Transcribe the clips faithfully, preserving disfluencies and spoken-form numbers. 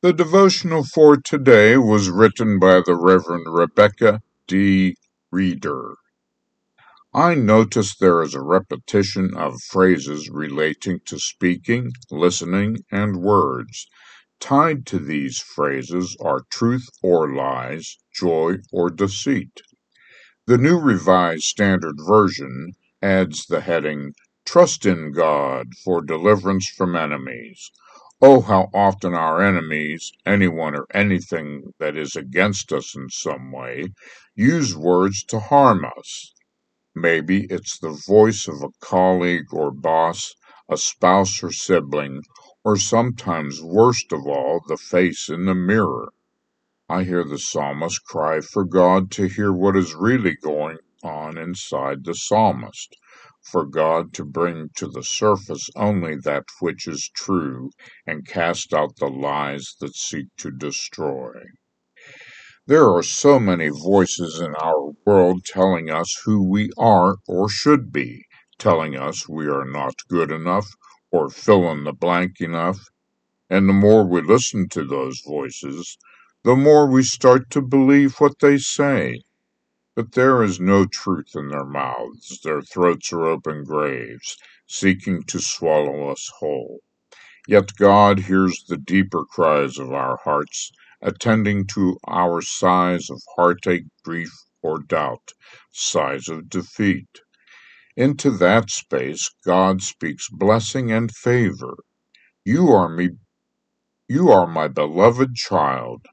The devotional for today was written by the Reverend Rebecca D. Reeder. I notice there is a repetition of phrases relating to speaking, listening, and words. Tied to these phrases are truth or lies, joy or deceit. The New Revised Standard Version adds the heading, Trust in God for Deliverance from Enemies. Oh, how often our enemies, anyone or anything that is against us in some way, use words to harm us. Maybe it's the voice of a colleague or boss, a spouse or sibling, or sometimes, worst of all, the face in the mirror. I hear the psalmist cry for God to hear what is really going on inside the psalmist, for God to bring to the surface only that which is true and cast out the lies that seek to destroy. There are so many voices in our world telling us who we are or should be, telling us we are not good enough or fill in the blank enough, and the more we listen to those voices, the more we start to believe what they say. But there is no truth in their mouths. Their throats are open graves, seeking to swallow us whole. Yet God hears the deeper cries of our hearts, attending to our sighs of heartache, grief, or doubt, sighs of defeat. Into that space God speaks blessing and favor. You are me, you are my beloved child.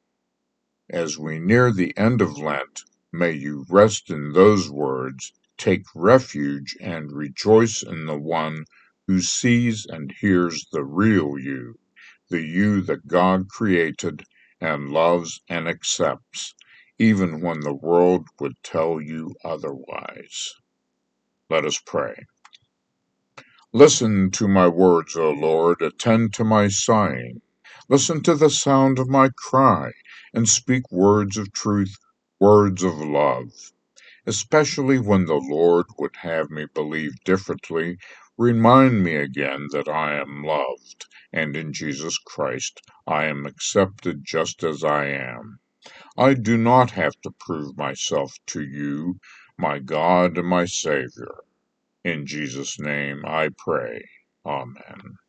As we near the end of Lent, may you rest in those words, take refuge and rejoice in the one who sees and hears the real you, the you that God created and loves and accepts, even when the world would tell you otherwise. Let us pray. Listen to my words, O Lord, attend to my sighing. Listen to the sound of my cry, and speak words of truth, words of love. Especially when the Lord would have me believe differently, remind me again that I am loved, and in Jesus Christ I am accepted just as I am. I do not have to prove myself to you, my God and my Savior. In Jesus' name I pray. Amen.